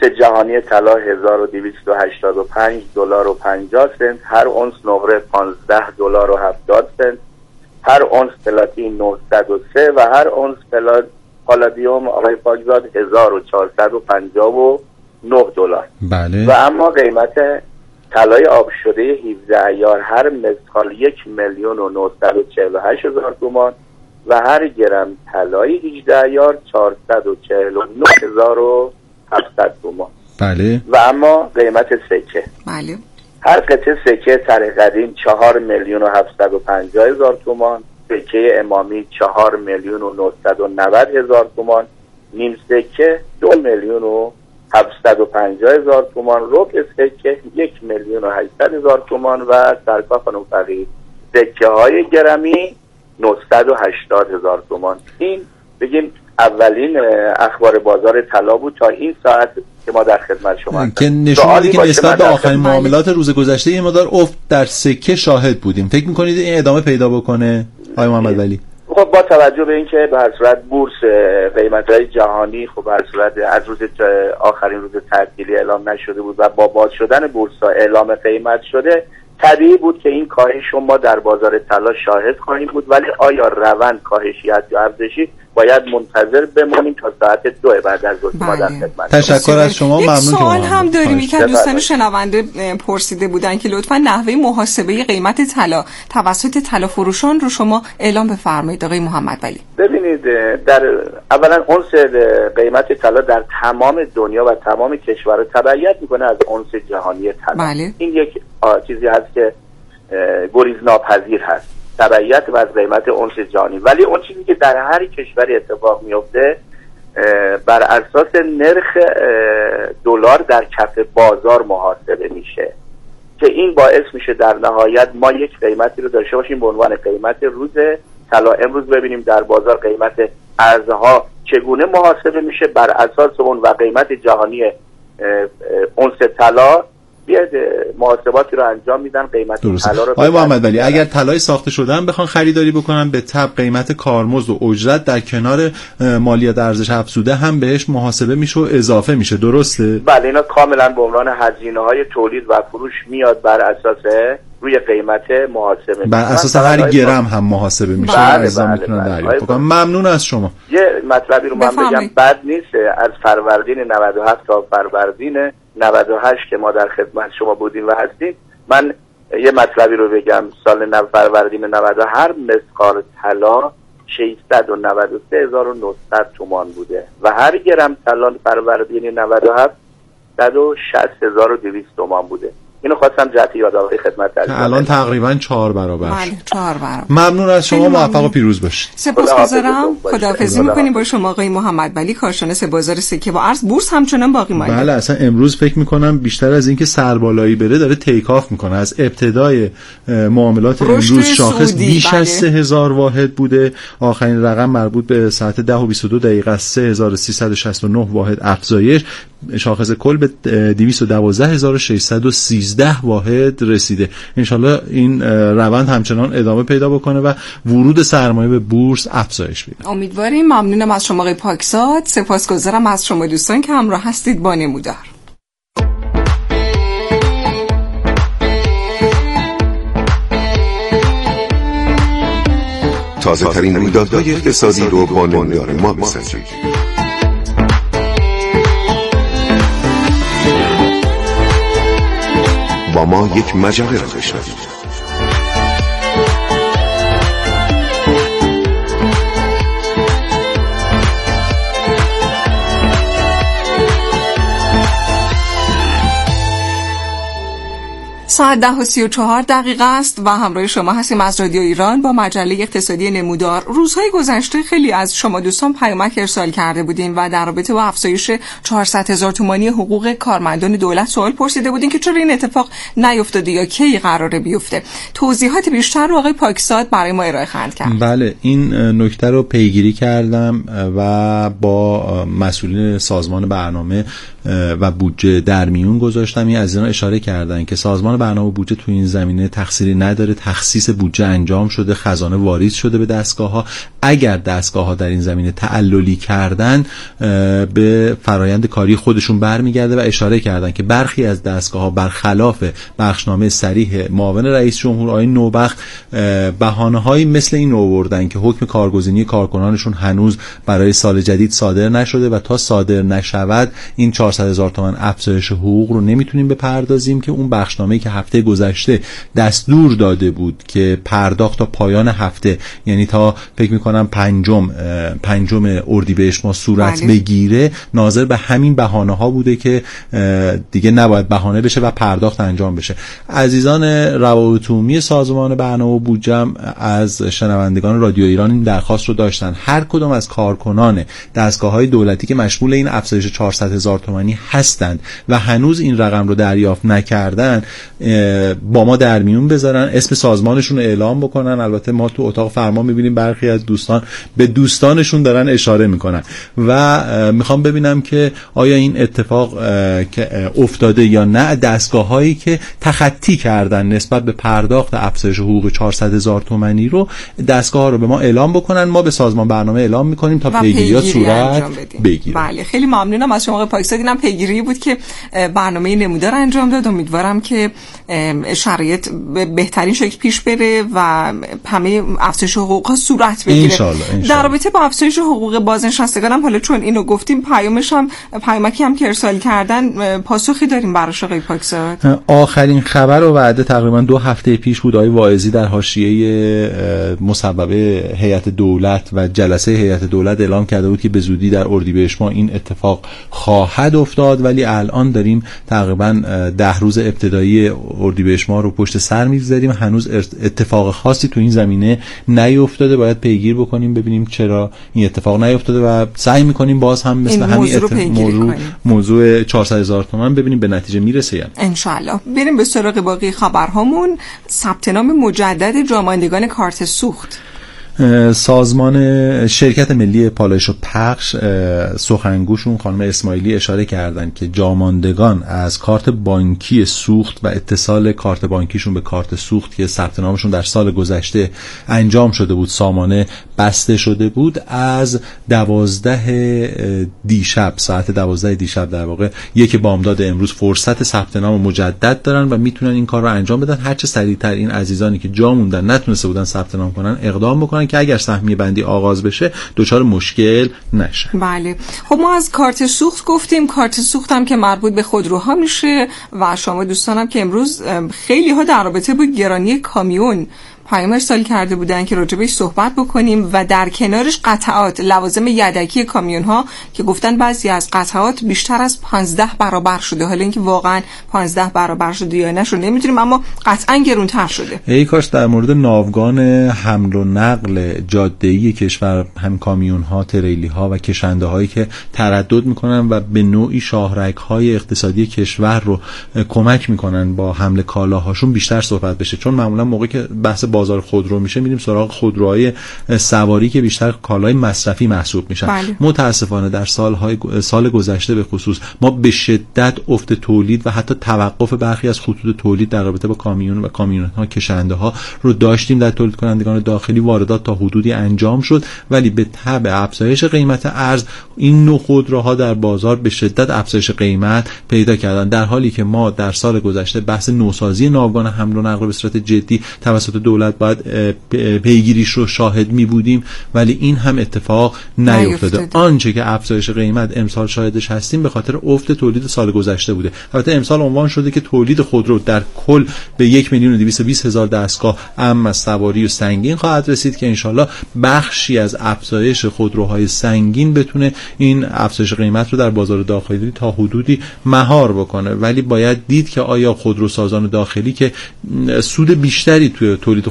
جهانی طلا $1285.50، هر اونس نقره $15.70، هر اونس پلاتین 903 و هر اونس پالادیوم آقای پاکزاد $1459. بله. و اما قیمت طلای آب شده 17 عیار هر مسخال 1,948,000 تومان و هر گرم طلای 18 عیار 449,700 تومان. بله. و اما قیمت سکه، بله، هر قطعه سکه طرح قدیم 4,750,000 تومان، سکه امامی 4,990,000 تومان، نیم سکه 2,750,000 تومان، ربع سکه 1,800,000 تومان و سرکا خانم فقیه سکه های گرمی 980,000 تومان. این بگیم اولین اخبار بازار طلا بود تا این ساعت که ما در خدمت شما هستیم که نشون میده که نسبت به آخرین معاملات روز گذشته یه مقدار افت در سکه شاهد بودیم. فکر می‌کنید این ادامه پیدا بکنه آقای محمد ولی؟ خب با توجه به اینکه به هر صورت بورس قیمت‌های جهانی خب به هر صورت از روز آخرین روز تعطیلی اعلام نشده بود و با باز شدن بورس‌ها اعلام قیمت شده، طبیعی بود که این کاهش ما در بازار طلا شاهد خواهیم بود. ولی آیا روند کاهشی است یا افزایشی باید منتظر بمانیم تا ساعت 2 بعد از ظهر ما در خدمت. تشکر از شما، ممنون. سوال هم داریم، یکی از دوستان شنونده پرسیده بودن که لطفاً نحوه محاسبه قیمت طلا توسط طلا فروشان رو شما اعلام بفرمایید آقای محمد ولی. ببینید، در اولا اونس قیمت طلا در تمام دنیا و تمام کشورها تبعیت میکنه از اونس جهانی طلا. بله. این یک چیزی هست که گریز ناپذیر هست، تبعیت و از قیمت اونس جهانی. ولی اون چیزی که در هر کشوری اتفاق میفته بر اساس نرخ دلار در کف بازار محاسبه میشه که این باعث میشه در نهایت ما یک قیمتی رو داشته باشیم به عنوان قیمت روز طلا. امروز ببینیم در بازار قیمت ارزها چگونه محاسبه میشه، بر اساس اون و قیمت جهانی اونس طلا بیاد محاسباتی رو انجام میدن، قیمت طلا رو. آقای محمد ولی اگر طلای ساخته شده هم بخوان خریداری بکنن به تبع قیمت کارمزد و اجرت در کنار مالیات ارزش افزوده هم بهش محاسبه میشه و اضافه میشه، درسته؟ بله، اینا کاملا به عنوان هزینه‌های تولید و فروش میاد بر اساس روی قیمت محاسبه، بر اساس هر گرم هم محاسبه میشه. بله. ممنون از شما. یه مطلبی رو من بگم، بد نیست، از فروردین 97 تا فروردین 98 که ما در خدمت شما بودیم و هستیم، من یه مطلبی رو بگم. سال فروردین 90 هر مسقال طلا 693,900 تومان بوده و هر گرم طلا فروردین 97 160,200 تومان بوده. اینو خواستم جهت یادآوری خدمت داشتم. الان تقریبا 4 برابر. بله، 4 برابر. ممنون از شما، موفق و پیروز باشید. سپاسگزارم. خداحافظی می‌کنیم با شما آقای محمد ولی، کارشناس بازار سکه و ارز. بورس همچنان باقی مانده. بله، اصلا امروز فکر می‌کنم بیشتر از اینکه سربالایی بره داره تیک آف می‌کنه. از ابتدای معاملات امروز شاخص بیش از 3000 واحد بوده. آخرین رقم مربوط به ساعت 10:22 است 3369 واحد افزایش. شاخص کل به 212,613 واحد رسیده. انشالله این روند همچنان ادامه پیدا بکنه و ورود سرمایه به بورس افزایش پیدا. امیدواریم. ممنونم از شما آقای پاکزاد. سپاسگزارم از شما دوستان که همراه هستید با نمودار. تازه ترین رویدادهای اقتصادی رو با نمودار ما بسنجید. با ما یک مجله را بشنوید. ساعت 10:34 است و همراه شما هستیم از رادیو ایران با مجله اقتصادی نمودار. روزهای گذشته خیلی از شما دوستان پیامک ارسال کرده بودین و در رابطه با افزایش 400,000 تومانی حقوق کارمندان دولت سوال پرسیده بودین که چرا این اتفاق نیفتاده یا کی قراره بیفته. توضیحات بیشتر رو آقای پاکزاد برای ما ارائه خواهند کرد. بله، این نکته رو پیگیری کردم و با مسئولین سازمان برنامه و بودجه در میون گذاشتم. این عزیزان اشاره کردن که سازمان برنامه و بودجه تو این زمینه تقصیری نداره، تخصیص بودجه انجام شده، خزانه واریز شده به دستگاه‌ها. اگر دستگاه‌ها در این زمینه تعللی کردن به فرایند کاری خودشون برمیگرده و اشاره کردن که برخی از دستگاه‌ها برخلاف بخشنامه صریح معاون رئیس جمهور آقای نوبخت بهانه‌هایی مثل این آوردن که حکم کارگزینی کارکنانشون هنوز برای سال جدید صادر نشده و تا صادر نشود این 400,000 تومان افزایش حقوق رو نمیتونیم بپردازیم که اون بخشنامه‌ای که هفته گذشته دستور داده بود که پرداخت تا پایان هفته، یعنی تا فکر می‌کنم پنجم اردیبهشت ما صورت بگیره، ناظر به همین بهانه‌ها بوده که دیگه نباید بهانه بشه و پرداخت انجام بشه. عزیزان روابط عمومی سازمان برنامه و بودجه از شنوندگان رادیو ایران این درخواست رو داشتن هر کدام از کارکنان دستگاه‌های دولتی که مشمول این افزایش 400,000 تومانی هستند و هنوز این رقم رو دریافت نکردن با ما در میون بذارن، اسم سازمانشون رو اعلام بکنن. البته ما تو اتاق فرمان می‌بینیم برخی از دوستان به دوستانشون دارن اشاره میکنن و میخوام ببینم که آیا این اتفاق که افتاده یا نه. دستگاه‌هایی که تخطی کردن نسبت به پرداخت افزایش حقوق 400,000 تومانی رو دستگاه‌ها رو به ما اعلام بکنن، ما به سازمان برنامه اعلام میکنیم تا پیگیری‌ها صورت بگیره. بله خیلی ممنونم از شما آقای پاکزاد. اینم پیگیری بود که برنامه نمودار انجام داد. امیدوارم که شرایط به بهترین شکل پیش بره و همه افزایش حقوق‌ها صورت بگیره. انشالله. در رابطه با افزایش حقوق بازنشستگانم حالا چون اینو گفتیم پیامکی هم که ارسال کردن پاسخی داریم براش آقای پاکزاد؟ آخرین خبر و وعده تقریبا 2 هفته پیش بود. آقای واعظی در حاشیه مصوبه هیئت دولت و جلسه هیئت دولت اعلام کرده بود که به زودی در اردیبهشت ماه این اتفاق خواهد افتاد، ولی الان داریم تقریبا 10 روز ابتدایی اردیبهشت ماه رو پشت سر می‌گذاریم، هنوز اتفاق خاصی تو این زمینه نیفتاده. باید پیگیر بکنیم ببینیم چرا این اتفاق نیفتاده و سعی می‌کنیم باز هم مثل همین موضوع 400,000 تومان ببینیم به نتیجه میرسه یا ان شاء الله. بریم به سراغ باقی خبرهامون. ثبت نام مجدد جاماندگان کارت سوخت. سازمان شرکت ملی پالایش و پخش سخنگوشون خانم اسماعیلی اشاره کردن که جاماندگان از کارت بانکی سوخت و اتصال کارت بانکیشون به کارت سوخت که ثبت نامشون در سال گذشته انجام شده بود سامانه بسته شده بود، از 12 دیشب ساعت 12 دیشب در واقع 1 بامداد امروز فرصت ثبت نام مجدد دارن و میتونن این کار رو انجام بدن. هرچه سریعتر این عزیزانی که جا موندن نتونسته بودن ثبت نام کنن اقدام بکنن که اگر سهمیه بندی آغاز بشه دچار مشکل نشه. بله خب ما از کارت سوخت گفتیم. کارت سوخت هم که مربوط به خودروها میشه و شما دوستانم که امروز خیلی ها در رابطه با گرانی کامیون پیام ارسال کرده بودن که راجع بهش صحبت بکنیم و در کنارش قطعات لوازم یدکی کامیون ها که گفتن بعضی از قطعات بیشتر از 15 برابر شده. حالا اینکه واقعا 15 برابر شده یا نه رو نمیدونیم اما قطعا گرونتر شده. ای کاش در مورد ناوگان حمل و نقل جاده‌ای کشور هم کامیون ها، تریلی ها و کشنده هایی که تردد میکنن و به نوعی شاهرگ های اقتصادی کشور رو کمک میکنن با حمل کالاهاشون بیشتر صحبت بشه، چون معمولا موقعی که بحث بازار خودرو میشه میریم سراغ خودروهای سواری که بیشتر کالای مصرفی محسوب میشن. بله. متاسفانه در سال گذشته به خصوص ما به شدت افت تولید و حتی توقف برخی از خطوط تولید در رابطه با کامیون و کامیون‌ها کشنده ها رو داشتیم در تولید کنندگان داخلی. واردات تا حدودی انجام شد ولی به تبع افزایش قیمت ارز این نوع خودروها در بازار به شدت افزایش قیمت پیدا کردن، در حالی که ما در سال گذشته بحث نوسازی ناوگان حمل و نقل به صورت جدی توسط دولت باید پیگیریش رو شاهد می بودیم ولی این هم اتفاق نیفتاده. آنچه که افزایش قیمت امسال شاهدش هستیم به خاطر افت تولید سال گذشته بوده. البته امسال عنوان شده که تولید خودرو در کل به 1,220,000 دستگاه اما از سواری و سنگین خواهد رسید که انشالله بخشی از افزایش خودروهای سنگین بتونه این افزایش قیمت رو در بازار داخلی تا حدودی مهار بکنه. ولی باید دید که آیا خودروسازان داخلی که سود بیشتری توی تولید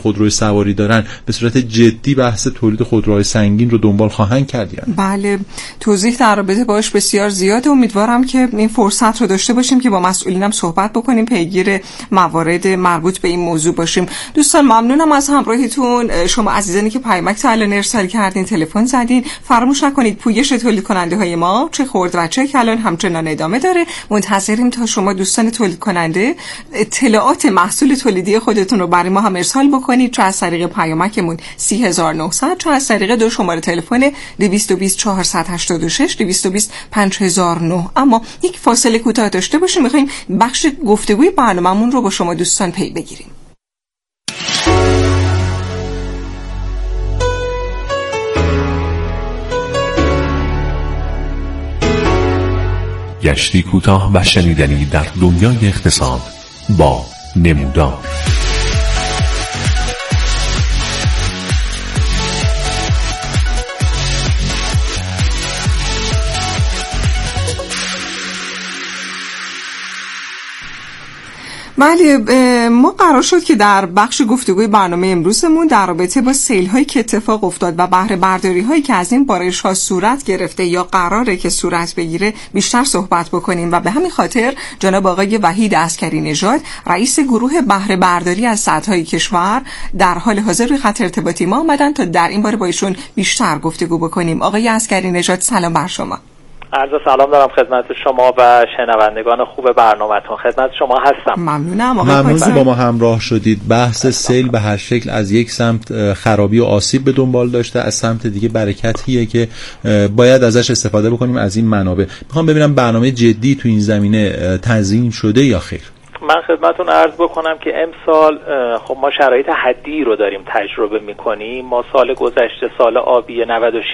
خودروی سواری دارن به صورت جدی بحث تولید خودروهای سنگین رو دنبال خواهند کرد؟ یعنی بله، توضیح در رابطه باش بسیار زیاده. امیدوارم که این فرصت رو داشته باشیم که با مسئولینم صحبت بکنیم، پیگیر موارد مربوط به این موضوع باشیم. دوستان ممنونم از همراهیتون. شما عزیزانی که پیامک تا الان ارسال کردین، تلفن زدین، فراموش نکنید پویش تولید کننده های ما چه خرد و چه کلان همچنان ادامه داره. منتظریم تا شما دوستان تولید کننده اطلاعات محصول تولیدی خودتون رو برای ما هم ارسال بکنید، چه از طریق پیامکمون 30900، چه از طریق دو شماره تلفن 220 486 220 5009. اما یک فاصله کوتاه داشته باشیم، میخوایم بخش گفتگوی برنامه‌مون رو با شما دوستان پی بگیریم. گشتی کوتاه و شنیدنی در دنیای اقتصاد با نمودار. بله، ما قرار شد که در بخش گفتگوی برنامه امروزمون در رابطه با سیل‌هایی که اتفاق افتاد و بهره برداری‌هایی که از این بارش‌ها صورت گرفته یا قراره که صورت بگیره بیشتر صحبت بکنیم و به همین خاطر جناب آقای وحید عسکری نژاد، رئیس گروه بهره برداری از سدهای کشور، در حال حاضر روی خط ارتباطی ما آمدن تا در این باره با ایشون بیشتر گفتگو بکنیم. آقای عسکری نژاد، سلام بر شما. عرض سلام دارم خدمت شما و شنوندگان خوب برنامه‌تون. خدمت شما هستم. ممنونم. ممنون که با ما همراه شدید. بحث سیل به هر شکل از یک سمت خرابی و آسیب به دنبال داشته، از سمت دیگه برکتیه که باید ازش استفاده بکنیم از این منابع. میخوام ببینم برنامه جدی تو این زمینه تزیین شده یا خیر؟ من خدمتتون عرض بکنم که امسال خب ما شرایط حدی رو داریم تجربه میکنیم. ما سال گذشته، سال آبی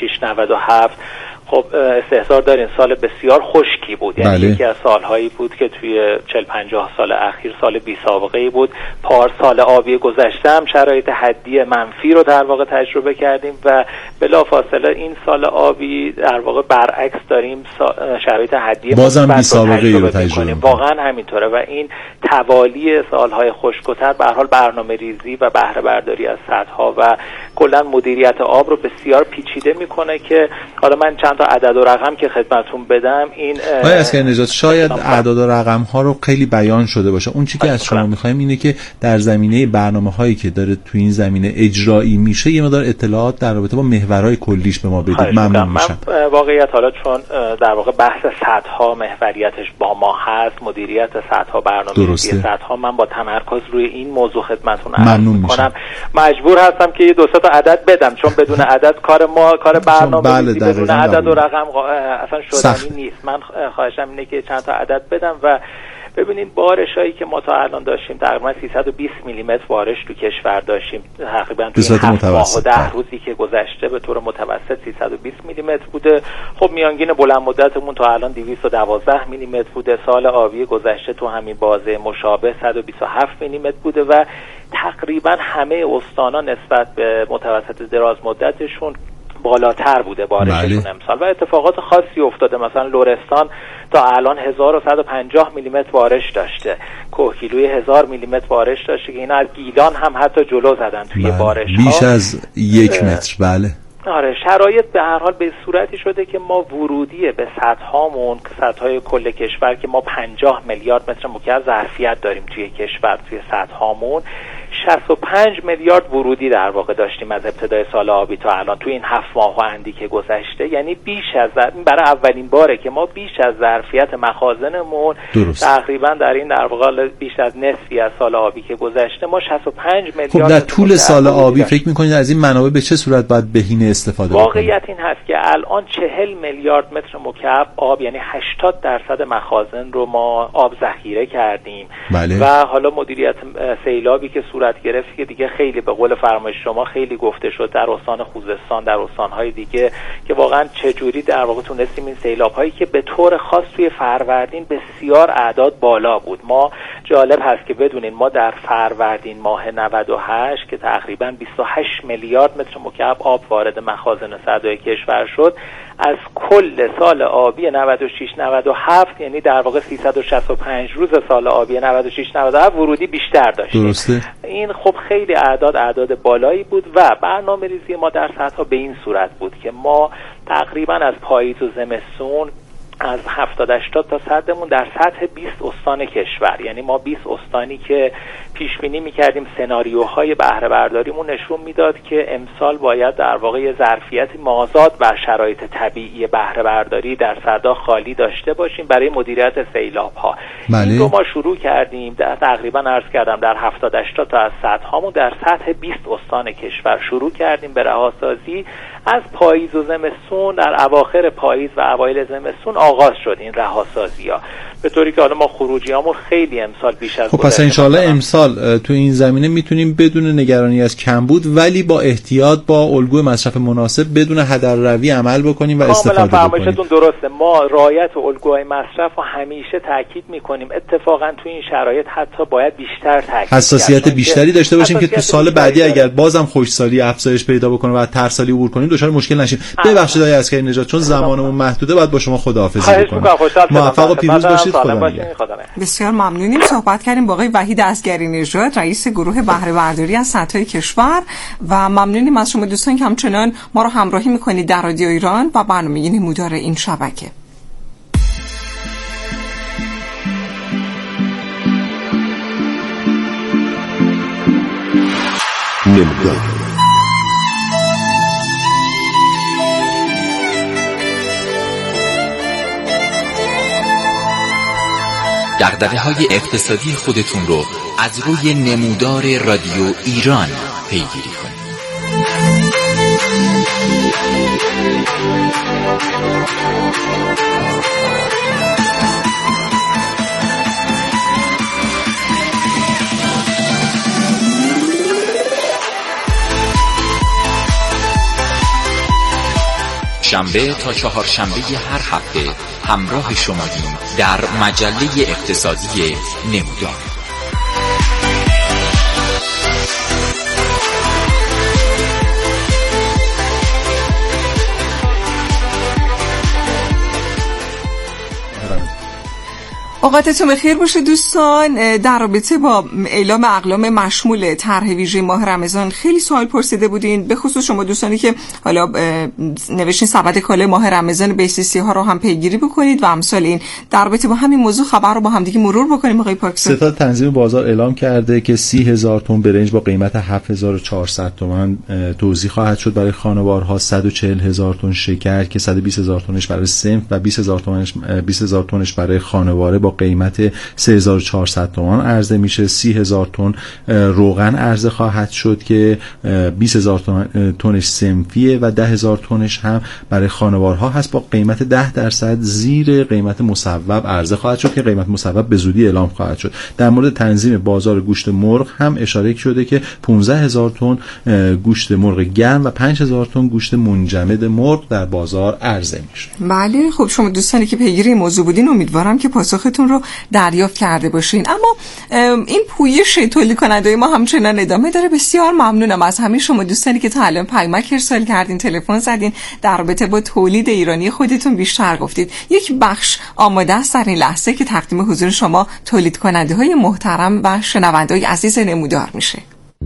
96-97 خب استحضار دارین سال بسیار خشکی بود، یعنی یکی از سالهایی بود که توی 40-50 سال اخیر سال بی سابقه‌ای بود. پارسال آبی گذشته هم شرایط حدی منفی رو در واقع تجربه کردیم و بلافاصله این سال آبی در واقع برعکس داریم شرایط حدی بازم بی سابقه‌ای رو تجربه کنیم. واقعا همینطوره و این توالی سالهای خشک‌تر به هر حال برنامه‌ریزی و بهره برداری از سدها و کلا مدیریت آب رو بسیار پیچیده میکنه که حالا من چند تا عدد و رقم که خدمتتون بدم. این آقای عسکری نژاد، شاید اعداد و رقم ها رو خیلی بیان شده باشه. اون چیزی که از شما می‌خوایم اینه که در زمینه برنامه‌هایی که داره تو این زمینه اجرایی میشه یه مقدار اطلاعات در رابطه با محورهای کلیش به ما بدید. ممنون میشم. واقعیت حالا چون در واقع بحث سدها محوریتش با ما هست، مدیریت سدها، برنامه‌ریزی سدها، من با تمرکز روی این موضوع خدمتتون عرض می‌کنم. مجبور هستم که دو سه تا عدد بدم چون بدون عدد کار ما کار برنامه‌ریزی بدون عدد و رقم اصلا شدنی نیست. من خواهشم اینه که چند تا عدد بدم و ببینید بارشایی که ما تا الان داشتیم تقریبا 320 میلیمتر بارش تو کشور داشتیم، تقریبا توی 7 ماه و 10 روزی که گذشته به طور متوسط 320 میلیمتر بوده. خب میانگین بلند مدتمون تا الان 212 میلیمتر بوده. سال آبی گذشته تو همین بازه مشابه 127 میلیمتر بوده و تقریبا همه استان‌ها نسبت به متوسط دراز مدتشون بالاتر بوده بارششون امسال و اتفاقات خاصی افتاده. مثلا لرستان تا الان 1150 میلیمتر بارش داشته، کوهگیلوی 1000 میلیمتر بارش داشته که اینا از گیلان هم حتی جلو زدن توی بارش ها بیش از 1 متر. بله آره، شرایط به هر حال به صورتی شده که ما ورودی به سدهامون، سدهای کل کشور که ما 50 میلیارد متر مکعب ظرفیت داریم توی کشور، توی سدهامون 65 میلیارد ورودی در واقع داشتیم از ابتدای سال آبی تا الان توی این 7 ماه و اندی که گذشته. یعنی بیش از برای اولین باره که ما بیش از ظرفیت مخازنمون تقریبا در این در واقع بیش از نصفی از سال آبی که گذشته ما 65 میلیارد. خب در طول سال آبی فکر می‌کنید از این منابع به چه صورت باید بهینه استفاده کنیم؟ واقعیت این هست که الان 40 میلیارد متر مکعب آب، یعنی 80% مخازن رو ما آب ذخیره کردیم. بله. و حالا مدیریت سیلابی که صورت گرفت که دیگه خیلی به قول فرمایش شما خیلی گفته شد در استان خوزستان، در استان‌های دیگه که واقعا چجوری در واقع تونستیم این سیلاب‌هایی که به طور خاص توی فروردین بسیار اعداد بالا بود. ما جالب هست که بدونین ما در فروردین ماه 98 که تقریبا 28 میلیارد متر مکعب آب وارد مخازن سدهای کشور شد، از کل سال آبی 96-97 یعنی در واقع 365 روز سال آبی 96-97 ورودی بیشتر داشتیم. درسته. این خب خیلی اعداد بالایی بود و برنامه‌ریزی ما در سدها به این صورت بود که ما تقریبا از پاییز و زمستون از 70-80 تا سدمون در سطح 20 استان کشور، یعنی ما 20 استانی که پیش بینی می‌کردیم سناریوهای بهره برداریمون نشون میداد که امسال باید در واقع یه ظرفیت مازاد بر شرایط طبیعی بهره برداری در سدها خالی داشته باشیم برای مدیریت سیلاب‌ها. این رو ما شروع کردیم در تقریبا عرض کردم در 70-80 تا از سدهامون در سطح 20 استان کشور شروع کردیم به رهاسازی. از پاییز و زمستون در اواخر پاییز و اوایل زمستون آغاز شد این رهاسازی‌ها، به طوری که حالا ما خروجیامون خیلی امسال بیش از خب پس انشالله امسال تو این زمینه میتونیم بدون نگرانی از کمبود ولی با احتیاط با الگوی مصرف مناسب بدون هدر روی عمل بکنیم و استفاده بکنیم. کاملا فرمایشتون درسته. ما رعایت الگوهای مصرف رو همیشه تاکید میکنیم. اتفاقا تو این شرایط حتی باید بیشتر تاکید حساسیت بیشتری داشته باشیم که تو سال بعدی اگر بازم خشکسالی افزایش پیدا بکنه و ترسالی عبور کنیم دچار مشکل نشیم. ببخشید آقای عسکری نژاد چون زمانمون محدوده بعد با شما خداحافظی بکنم. موفق و پیروز باشید. بسیار ممنونیم. صحبت کردیم با آقای وحید عسکری نژاد، رئیس گروه بهره برداری از سدهای کشور و ممنونیم از شما دوستان که همچنان ما رو همراهی میکنید در رادیو ایران و برنامه نمودار این شبکه. نمودار دغدغه‌های اقتصادی خودتون رو از روی نمودار رادیو ایران پیگیری کنید. شنبه تا چهارشنبه هر هفته همراه شماییم در مجله اقتصادی نمودار. اوقاتتون بخیر باشه دوستان. در رابطه با اعلام اقلام مشمول طرح ویژه ماه رمضان خیلی سوال پرسیده بودین، به خصوص شما دوستانی که حالا نوشتین سبد کالا ماه رمضان بیسیسی ها رو هم پیگیری بکنید و امثال این. در رابطه با همین موضوع خبر رو با هم دیگه مرور بکنیم. آقای پاکستان ستاد تنظیم بازار اعلام کرده که 30,000 تن برنج با قیمت 7,400 تومان توزیع خواهد شد برای خانوارها، 140,000 تن شکر که 120,000 تنش برای صنف و 20,000 تنش برای خانواره با قیمت 3,400 تومان عرضه میشه. 30,000 تن روغن عرضه خواهد شد که 20,000 تنش صنفیه و 10,000 تنش هم برای خانوارها هست با قیمت 10% زیر قیمت مصوب عرضه خواهد شد که قیمت مصوب به زودی اعلام خواهد شد. در مورد تنظیم بازار گوشت مرغ هم اشاره شده که 15,000 تن گوشت مرغ گرم و 5,000 تن گوشت منجمد مرغ در بازار عرضه میشه. بله خب شما دوستانی که پیگیری موضوع بودین امیدوارم که پاسختون رو دریافت کرده باشین. اما این پویش تولید کننده ما همچنان ادامه داره. بسیار ممنونم از همه شما دوستانی که تا الان پیامک ارسال کردین، تلفن زدین، در رابطه با تولید ایرانی خودتون بیشتر گفتید. یک بخش آماده است در این لحظه که تقدیم حضور شما تولید کننده های محترم و شنونده های عزیز نمودار میشه.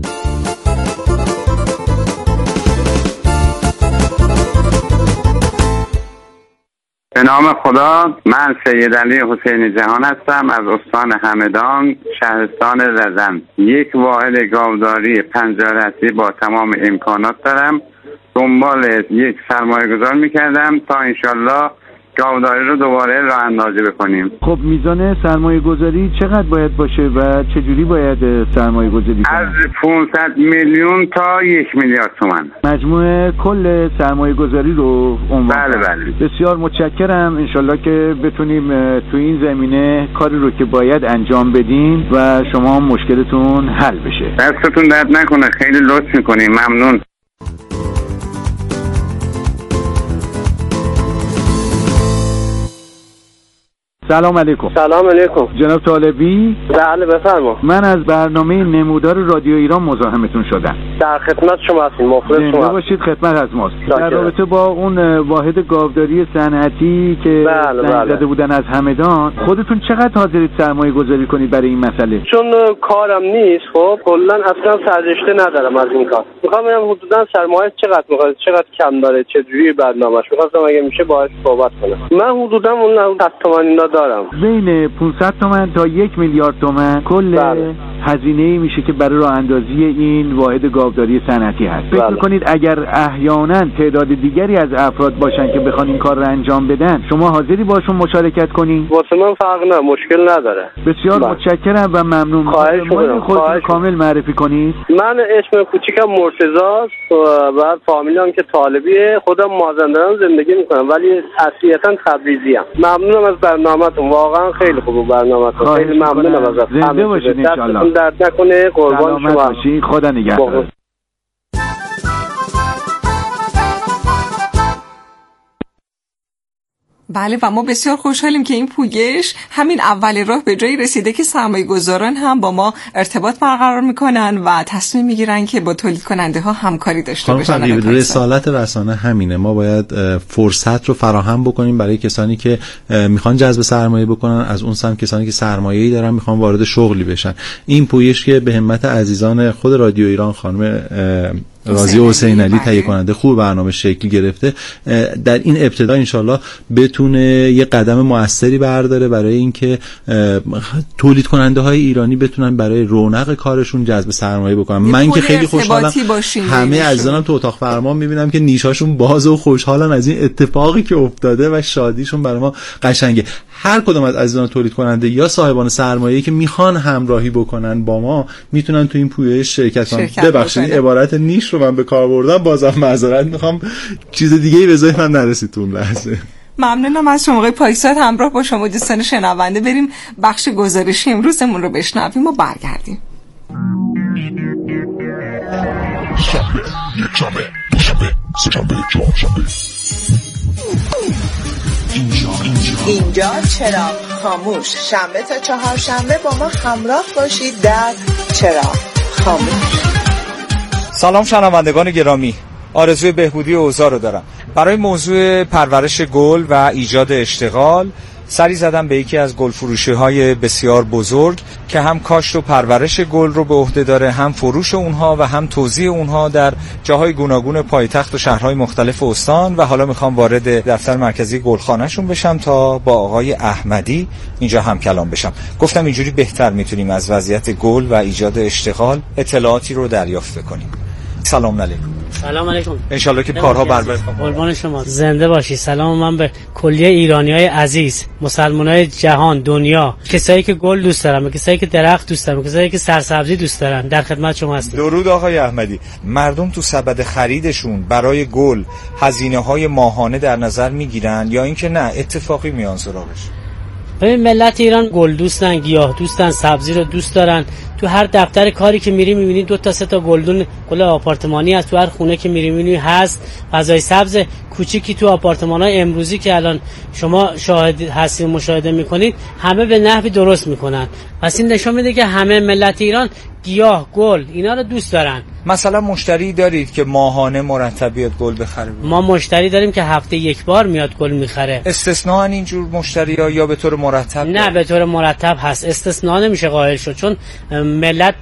به نام خدا، من سید علی حسین جهان هستم از استان همدان شهرستان رزم. یک واحد گاوداری 50 رسی با تمام امکانات دارم. دنبال یک سرمایه گذار میکردم تا انشالله گاوداری رو دوباره راه اندازی بکنیم. خب میزان سرمایه گذاری چقدر باید باشه و چجوری باید سرمایه گذاری کنیم؟ از 500 میلیون تا 1 میلیارد تومان. مجموع کل سرمایه گذاری رو عنوان. بله. بسیار متشکرم. انشالله که بتونیم تو این زمینه کاری رو که باید انجام بدیم و شما مشکلتون حل بشه. دستتون درد نکنه، خیلی لطف میکنیم. ممنون. سلام علیکم. سلام علیکم. جناب طالبی؟ بله بفرما. من از برنامه نمودار رادیو ایران مزاحمتون شدم. در خدمت شما هستیم. مخلص شما باشید. خدمت از ماست. در رابطه با اون واحد گاوداری صنعتی که زده بودن از همدان، خودتون چقدر حاضرید سرمایه گذاری کنید برای این مسئله؟ چون کارم نیست، خب کلا اصلا سررشته ندارم از این کار. میخوام ببینم حدودا سرمایه چقدر میخواد، چقدر کم داره، چه جوری برنامه‌اش. میخواستم اگه میشه باهاش صحبت کنم. من حدودا اون 100 تومن اینا دارم. بین 500 تومن تا 1 میلیارد تومن کل هزینه‌ای میشه که برای راه اندازی این واحد گاوداری صنعتی هست. فکر می‌کنید اگر احیانا تعداد دیگری از افراد باشن که بخوان این کار رو انجام بدن، شما حاضری باشون مشارکت کنین؟ واسه من فرق نه، مشکل نداره. بسیار متشکرم و ممنون. خودتون کامل معرفی کنید. من اسم کوچیکم مرتضی و بعد فامیلم که طالبیه. خودم مازندران زندگی میکنم ولی اصلیتا تبریزیم. ممنونم از برنامه‌تون، واقعا خیلی خوبه برنامه‌تون. خیلی ممنونم ازتون. زنده باشید ان شاءالله. درد نکنه. قربان شما. خدا نگهدار. بله و ما بسیار خوشحالیم که این پویش همین اول راه به جایی رسیده که سرمایه گذاران هم با ما ارتباط برقرار میکنن و تصمیم میگیرن که با تولید کننده ها همکاری داشته باشن. رسالت رسانه همینه، ما باید فرصت رو فراهم بکنیم برای کسانی که میخوان جذب سرمایه بکنن، از اون سمت کسانی که سرمایه‌ای دارن میخوان وارد شغلی بشن. این پویش که به همت عزیزان خود رادیو ایران خانم رازی حسین علی تهیه کننده خوب برنامه شکل گرفته، در این ابتدا انشالله بتونه یه قدم موثری برداره برای اینکه تولید کننده های ایرانی بتونن برای رونق کارشون جذب سرمایه بکنن. من که خیلی خوشحالم، همه عزیزانم تو اتاق فرمان میبینم که نیشاشون باز و خوشحالن از این اتفاقی که افتاده و شادیشون برای ما قشنگه. هر کدوم از عزیزان تولید کننده یا صاحبان سرمایه‌ای که میخوان همراهی بکنن با ما میتونن تو این پویش شرکت کنن. ببخشید عبارت نیش رو من به کار بردم، بازم معذرت میخوام، چیز دیگه‌ای به ذهنم نرسید تو اون لحظه. ممنونم از شما آقای پاکزاد. همراه با شما دوستان شنونده بریم بخش گزارشی امروزمون رو بشنویم و برگردیم. اینجا چراغ خاموش، شنبه تا چهارشنبه با ما همراه باشید در چراغ خاموش. سلام شنوندگان گرامی، آرزوی بهبودی اوضاع رو دارم. برای موضوع پرورش گل و ایجاد اشتغال سری زدم به یکی از گل فروشی‌های بسیار بزرگ که هم کاشت و پرورش گل رو به عهده داره، هم فروش اونها و هم توزیع اونها در جاهای گوناگون پایتخت و شهرهای مختلف استان. و حالا میخوام وارد دفتر مرکزی گلخانه‌شون بشم تا با آقای احمدی اینجا هم کلام بشم. گفتم اینجوری بهتر میتونیم از وضعیت گل و ایجاد اشتغال اطلاعاتی رو دریافت کنیم. سلام علیکم. سلام علیکم. انشالله که کارها بربرد کنه. قربان شما. زنده باشی. سلام من به کلیه ایرانیای عزیز، مسلمانای جهان، دنیا، کسایی که گل دوست دارن، کسایی که درخت دوست دارن، کسایی که سرسبزی دوست دارن، در خدمت شما هستم. درود آقای احمدی. مردم تو سبد خریدشون برای گل هزینه‌های ماهانه در نظر میگیرن یا اینکه نه اتفاقی میان سراغش؟ ببین ملت ایران گل دوستن، گیاه دوستن، سبزی رو دوست دارن. تو هر دفتر کاری که میری میبینی 2 تا 3 تا گلدون گل آپارتمانی هست. تو هر خونه که میری میبینی هست. فضای سبز کوچیکی تو آپارتمان‌های امروزی که الان شما شاهد هستید مشاهده میکنید همه به نحوی درست میکنن. پس این نشون میده که همه ملت ایران گیاه، گل اینا رو دوست دارن. مثلا مشتری دارید که ماهانه مرتب بیاد گل بخره؟ ما مشتری داریم که هفته یک بار میاد گل میخره. استثناء اینجور مشتری‌ها یا به طور مرتب؟ نه به طور مرتب هست. استثناء نمیشه قائل شد چون ملت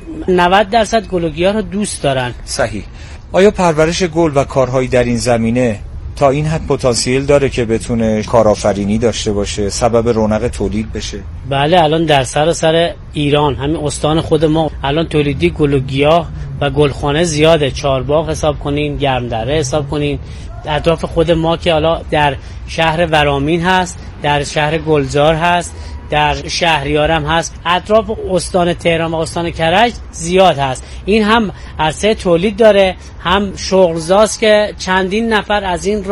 90% گل و گیاه رو دوست دارن. صحیح. آیا پرورش گل و کارهایی در این زمینه تا این حد پتانسیل داره که بتونه کارآفرینی داشته باشه، سبب رونق تولید بشه؟ بله الان در سراسر ایران همین استان خود ما الان تولیدی گل و گیاه و گلخانه زیاده. چهارباغ حساب کنین، گرمدره حساب کنین، اطراف خود ما که حالا در شهر ورامین هست، در شهر گلزار هست، در شهریار هم هست، اطراف استان تهران و استان کرج زیاد هست. این هم عرصه تولید داره، هم شغلزاست که چندین نفر از این راه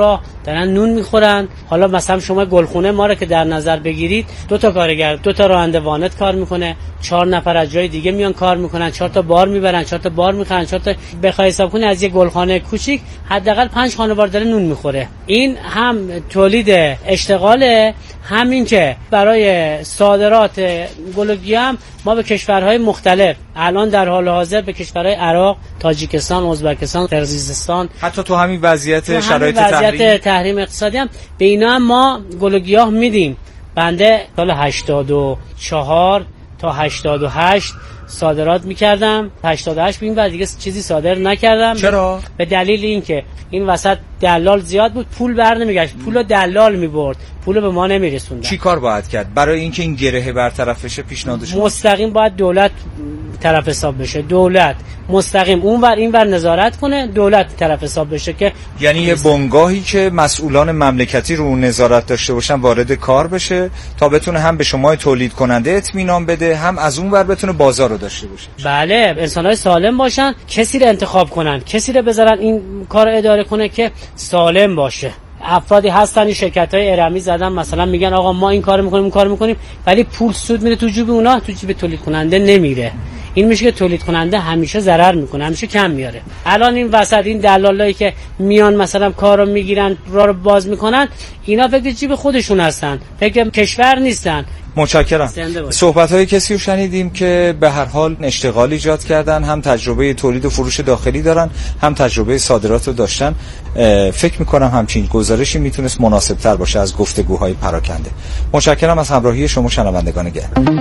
دارن نون میخورن. حالا مثلا شما گلخونه ما رو که در نظر بگیرید، 2 تا کارگر، 2 تا راننده وانت کار میکنه، 4 نفر از جای دیگه میان کار میکنن، 4 تا بار میبرن، 4 تا بار میخرن، 4 تا بخوای حساب کنی از یه گلخانه کوچیک حداقل 5 خانوار داره نون میخوره. این هم تولید اشتغاله، همین که برای صادرات گل و گیاه هم ما به کشورهای مختلف الان در حال حاضر به کشورهای عراق، تاجیکستان، ازبکستان، قرقیزستان، حتی تو همین وضعیت شرایط تحریم اقتصادی هم به اینا هم ما گل و گیاه میدیم. بنده سال 84 تا 88 صادرات میکردم، 88 بین بعد دیگه چیزی صادر نکردم. چرا؟ به دلیل اینکه این وسط دلال زیاد بود، پول بر نمیگشت، پولو دلال میبرد، پولو به ما نمیرسوند. چی کار باید کرد برای اینکه این گره برطرف بشه؟ پیشنهاد شما مستقیم باید دولت طرف حساب بشه، دولت مستقیم اونور اینور نظارت کنه، دولت طرف حساب بشه که یعنی یه بنگاهی که مسئولان مملکتی رو نظارت داشته باشن وارد کار بشه تا بتونه هم به شما تولید کننده اطمینان بده، هم از اونور بتونه بازار رو داشته باشه. بله، انسان‌های سالم باشن، کسی رو انتخاب کنن، کسی رو بذارن این کار اداره کنه که سالم باشه. افرادی هستن این شرکت‌های ارمی زدن مثلا میگن آقا ما این کارو می‌کنیم اون کارو می‌کنیم، ولی پول سود میره تو جیب اونا، تو جیب تولید کننده نمیره. این میشه که تولید کننده همیشه ضرر میکنه، همیشه کم میاره. الان این وسط این دلالایی که میان مثلا کارو میگیرن، راه رو باز میکنن، اینا فکر جیب خودشون هستن، فکر کشور نیستن. متشکرم. صحبت‌های کسی رو شنیدیم که به هر حال اشتغال ایجاد کردن، هم تجربه تولید و فروش داخلی دارن، هم تجربه صادرات رو داشتن. فکر می‌کنم همچین گزارشی میتونست مناسب‌تر باشه از گفتگوهای پراکنده. متشکرم از همراهی شما شنوندگان گرامی.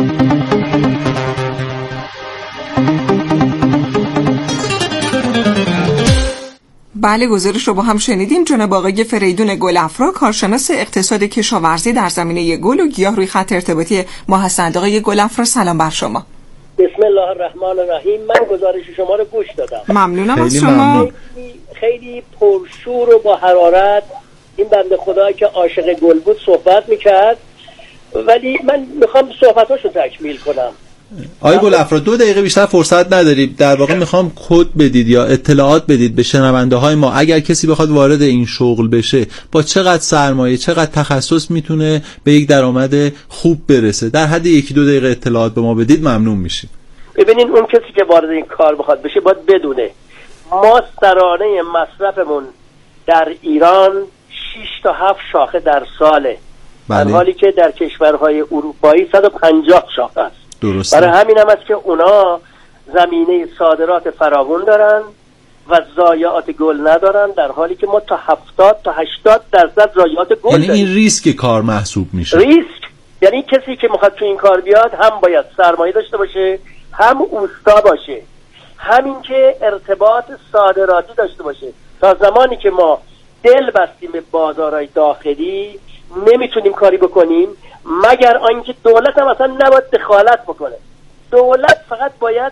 بله، گزارش رو با هم شنیدیم. جناب آقای فریدون گلافرا، کارشناس اقتصاد کشاورزی در زمینه گل و گیاه، روی خط ارتباطی ما هستند. آقای گلافرا سلام بر شما. بسم الله الرحمن الرحیم. من گزارش شما رو گوش دادم. ممنونم از شما. خیلی پرشور و با حرارت این بنده خدایی که عاشق گل بود صحبت میکرد، ولی من میخوام صحبتاشو تکمیل کنم. آقای گلافرا 2 دقیقه بیشتر فرصت نداریم. در واقع میخوام کد بدید یا اطلاعات بدید به شنونده های ما، اگر کسی بخواد وارد این شغل بشه با چقدر سرمایه، چقدر تخصص میتونه به یک درآمد خوب برسه. در حد 1-2 دقیقه اطلاعات به ما بدید ممنون میشیم. ببینین اون کسی که وارد این کار بخواد بشه باید بدونه ما سرانه مصرفمون در ایران 6 تا 7 شاخه در ساله، در حالی که در کشورهای اروپایی 150 شاخه است. درسته. برای همین هم است که اونا زمینه صادرات فراوان دارن و ضایعات گل ندارن، در حالی که ما تا 70 تا 80% ضایعات گل داریم. یعنی این ریسک کار محسوب میشه. ریسک یعنی کسی که میخواد تو این کار بیاد هم باید سرمایه داشته باشه، هم اوستا باشه، همین که ارتباط صادراتی داشته باشه. تا زمانی که ما دل بستیم به بازارهای داخلی نمیتونیم کاری بکنیم، مگر آنکه دولت هم اصلا نباید دخالت بکنه. دولت فقط باید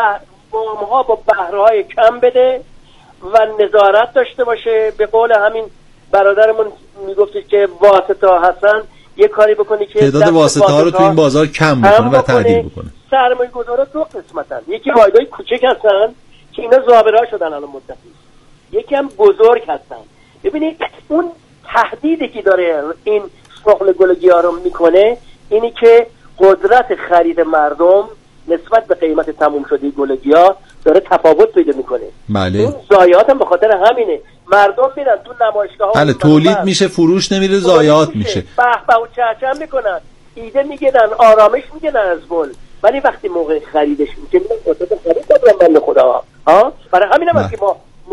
وام‌ها با بهره‌های کم بده و نظارت داشته باشه. به قول همین برادرمون میگفت که واسطه هستن، یه کاری بکنه که تعداد واسطه ها رو تو این بازار کم بکنه و تعدیل بکنه. سرمایه گذارا 2 قسمتن، یکی واحدهای کوچک هستن که اینا زابره‌ها شدن الان مدتی، یکی هم بزرگ هستن. ببینید اون تهدیدی که داره این شغل گل و گیاه رو میکنه اینی که قدرت خرید مردم نسبت به قیمت تموم شده گل و گیاه داره تفاوت پیدا میکنه. بله. اون ضایعات هم به خاطر همینه. مردم میرن تو نمایشگاه‌ها، بله، تولید میشه، فروش نمیره، ضایعات میشه، به به و چهچه میکنن، ایده میگیرن، آرامش میگیرن از گل، ولی وقتی موقع خریدش میشه میگن قدرت خرید دادن بنده خدا ها. برای همین هم که ما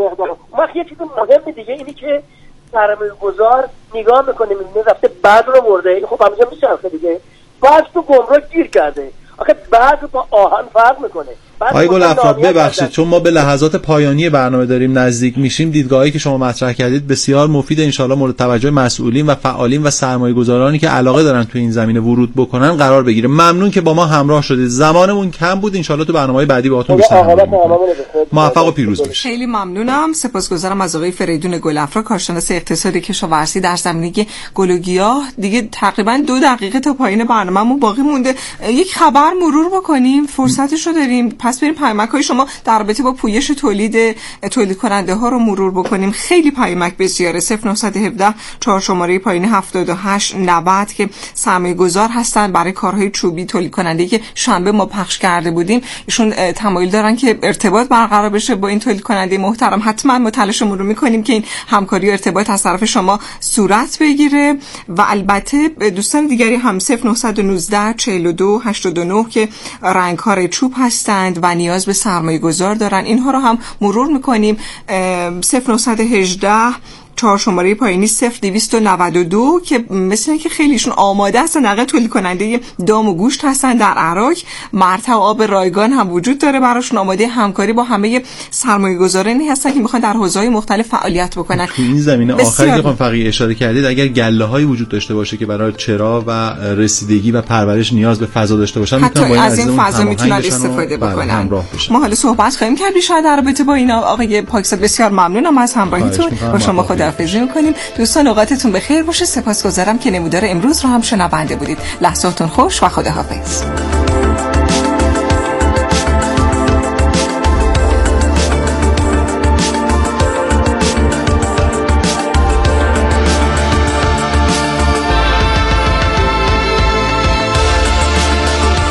یه چیز مهم دیگه اینی که سرمایه‌گذار نگاه میکنه میبینه رفته بعد رو برده، خب همینجا میشه دیگه، بعد تو گمرک گیر کرده. آخه بعد با آهن فرق میکنه. آقای گلافرا ببخشید چون ما به لحظات پایانی برنامه داریم نزدیک میشیم، دیدگاهی که شما مطرح کردید بسیار مفید، ان شاءالله مورد توجه مسئولین و فعالین و سرمایه‌گذارانی که علاقه دارن تو این زمینه ورود بکنن قرار بگیره. ممنون که با ما همراه شدید. زمانمون کم بود، ان شاءالله تو برنامه‌های بعدی باهاتون بیشتر موفق و پیروز باشید. خیلی ممنونم. سپاسگزارم از آقای فریدون گلافرا، کارشناس اقتصادی کشاورزی در زمینه گل و گیاه. دیگه تقریبا 2 دقیقه تا پایان برنامه‌مون باقی مونده. یک خبر زودتر مرور بکنیم، فرصتش رو داریم. پس بریم پیامک‌های شما در رابطه با پویش تولید کننده ها رو مرور بکنیم. خیلی پیامک بسیاره. 0917 4 شماره پایین 78 90 که سرمایه‌گذار هستن برای کارهای چوبی تولید کننده که شنبه ما پخش کرده بودیم. ایشون تمایل دارن که ارتباط برقرار بشه با این تولید کننده محترم. حتما ما تلاشمون رو می‌کنیم که این همکاری و ارتباط از طرف شما صورت بگیره. و البته دوستان دیگری هم 0919 42 89 که رنگ‌کار چوب هستند و نیاز به سرمایه‌گذار دارن، اینها رو هم مرور می‌کنیم. 0918 4 شماره پایینی 0292 که مثل اینکه خیلیشون آماده هستن، نقل تولید کننده دام و گوشت هستن در عراق. مرتع آب رایگان هم وجود داره براشون، آماده همکاری با همه سرمایه‌گذارانی هستن که میخوان در حوزه‌های مختلف فعالیت بکنن. تو این زمینه آخری که فقط اشاره کردید، اگر گله‌هایی وجود داشته باشه که برای چرا و رسیدگی و پرورش نیاز به فضا داشته باشن، میتونن با از این فضا میتونن استفاده بکنن. ما حالا صحبت خواهیم کرد بیشتر در رابطه با اینا. آقای پاکزاد بسیار ممنونم از همراهیتون. با شما خداحافظی می‌کنیم. دوستان اوقاتتون بخیر باشه. سپاسگزارم که نمودار امروز رو هم شنونده بودید. لحظاتون خوش و خداحافظ.